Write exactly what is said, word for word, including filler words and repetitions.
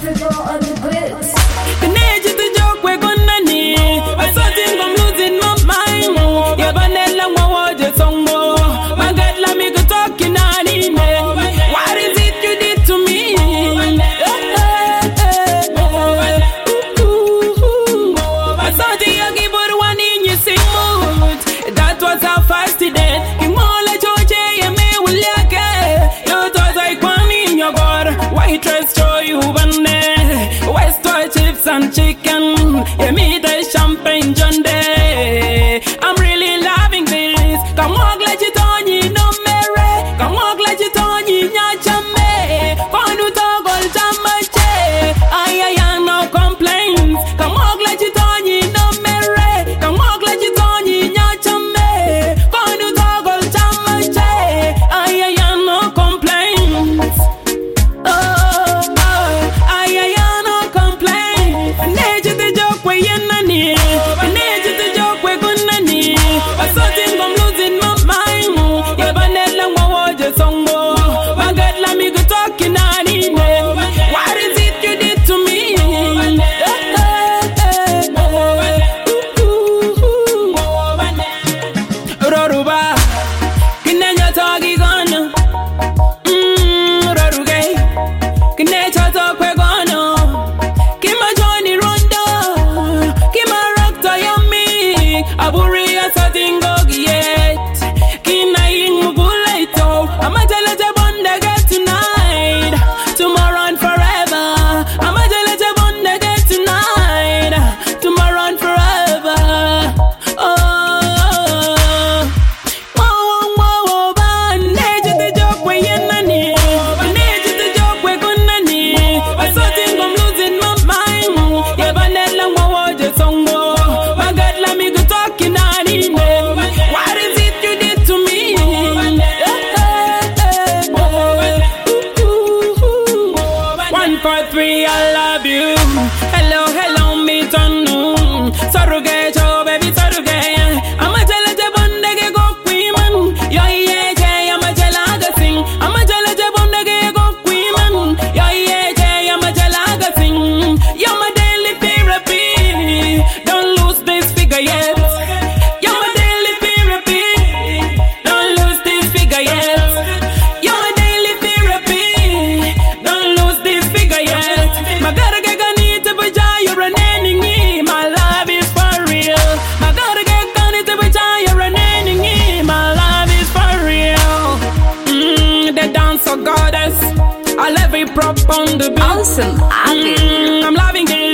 And chicken, yeah, me the champagne Sunday. I'm really loving this. Come on, let you turn you no mere. Come on, let you turn you nyachame. Ponu togol chamache. I am no complaints. Come on, let you turn you no mere. Come on, let you turn you nyachame. Ponu togol chamache. I am no complaints. Oh, oh, I am no complaints. I need you to joke where you're not near. I need you to joke where you're not near. I saw things I'm losing my mind. Yeah, but then I'm going to song more. My God, let me go talking on it. What is it you did to me? Roruba, Kinenya Tagi Gano. Mmm, Roruge, Kinenya Tokwe Gano. Kima Johnny Rondo, Kima Rockto Yummy, Aburia Satingo Giet, Kina Ingulaito, I'ma tell it a bunda get tonight, tomorrow and forever. I'ma tell it a bunda get tonight, tomorrow and forever. Oh, whoa, whoa, whoa, I need you to joke where you're not near. I need you to joke where you're not near. I saw things I'm losing my mind. Yeah, but then I'm going to song more. My God, let me go talking on it. What is it you did to me? One, four, three, I love you. Hello, hello, me tonu. Saruge, cho, baby, saruge. I'ma tell it a bundage go queen. Yo, yeah, yeah, I'ma tell her sing. I'ma tell it a bundage go queen. Yo, yeah, yeah, I'ma tell her sing. You're my daily therapy. Don't lose this figure yet. You're my daily therapy. Don't lose this figure yet. You're my daily therapy. Don't lose this figure yet. My God, I need to be jay, you're an enemy. My love is for real. My God, I need to be jay, you're an enemy. My love is for real. Mm, the dance of goddess. I love it prop on the beat. Awesome. Mm, I'm loving it.